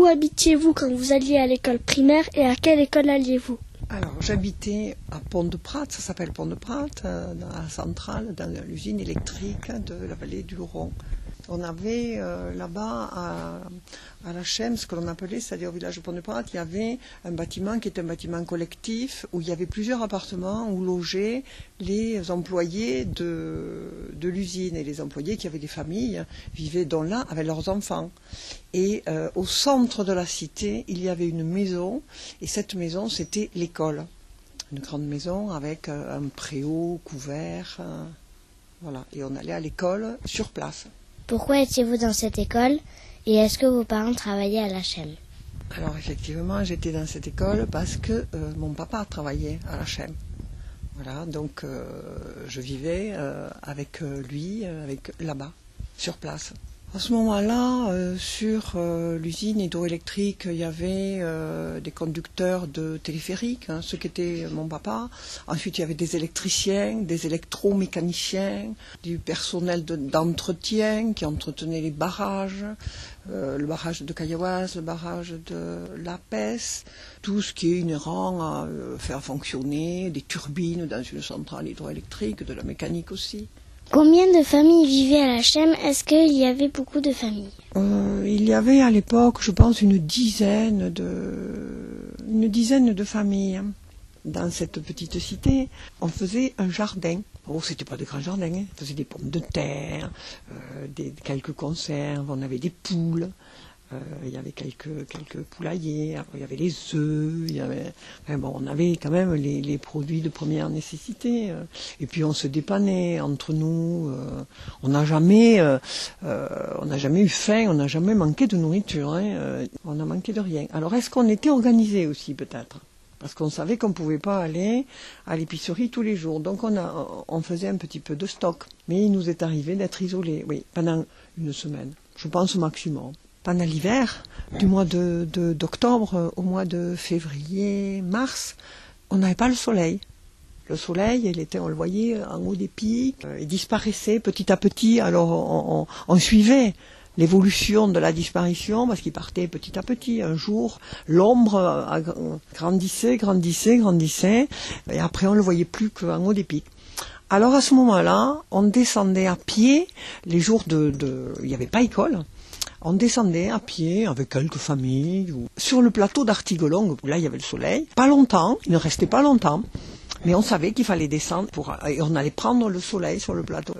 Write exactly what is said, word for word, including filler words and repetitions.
Où habitiez-vous quand vous alliez à l'école primaire et à quelle école alliez-vous? Alors, j'habitais à Pont-de-Prat, ça s'appelle Pont-de-Prat, euh, dans la centrale, dans l'usine électrique de la vallée du Luron. On avait euh, là-bas à, à la Chème, ce que l'on appelait, c'est-à-dire au village de Pont-de-Prat, il y avait un bâtiment qui était un bâtiment collectif où il y avait plusieurs appartements où logeaient les employés de, de l'usine. Et les employés qui avaient des familles vivaient dans là avec leurs enfants. Et euh, au centre de la cité, il y avait une maison, et cette maison, c'était l'école. Une grande maison avec euh, un préau couvert. Euh, voilà. Et on allait à l'école sur place. Pourquoi étiez-vous dans cette école et est-ce que vos parents travaillaient à la Chème? Alors effectivement, j'étais dans cette école parce que euh, mon papa travaillait à la Chème. Voilà, donc euh, je vivais euh, avec euh, lui, euh, avec là-bas, sur place. À ce moment-là, euh, sur euh, l'usine hydroélectrique, il y avait euh, des conducteurs de téléphériques, hein, ce qu'était mon papa. Ensuite, il y avait des électriciens, des électromécaniciens, du personnel de, d'entretien qui entretenait les barrages, euh, le barrage de Caillaoise, le barrage de Lapès, tout ce qui est inhérent à euh, faire fonctionner des turbines dans une centrale hydroélectrique, de la mécanique aussi. Combien de familles vivaient à la Chème? Est-ce qu'il y avait beaucoup de familles? euh, Il y avait à l'époque, je pense, une dizaine de, une dizaine de familles. Dans cette petite cité, on faisait un jardin. Oh, c'était pas de grands jardins, hein. On faisait des pommes de terre, euh, des, quelques conserves, on avait des poules. Euh, il y avait quelques, quelques poulaillers, après, il y avait les œufs, il y avait, enfin bon, on avait quand même les, les produits de première nécessité. Euh, et puis on se dépannait entre nous. Euh, on n'a jamais, euh, euh, on n'a jamais eu faim, on n'a jamais manqué de nourriture. Hein, euh, on n'a manqué de rien. Alors est-ce qu'on était organisé aussi peut-être? Parce qu'on savait qu'on ne pouvait pas aller à l'épicerie tous les jours. Donc on, a, on faisait un petit peu de stock. Mais il nous est arrivé d'être isolés, oui, pendant une semaine, je pense au maximum. Pendant l'hiver, du mois de, de, d'octobre au mois de février, mars, on n'avait pas le soleil. Le soleil, il était, on le voyait en haut des pics, euh, il disparaissait petit à petit. Alors on, on, on suivait l'évolution de la disparition parce qu'il partait petit à petit. Un jour, l'ombre grandissait, grandissait, grandissait, et après on le voyait plus qu'en haut des pics. Alors à ce moment-là, on descendait à pied les jours de, de il n'y avait pas école. On descendait à pied avec quelques familles ou sur le plateau d'Artigolong, où là il y avait le soleil. Pas longtemps, il ne restait pas longtemps, mais on savait qu'il fallait descendre pour, et on allait prendre le soleil sur le plateau.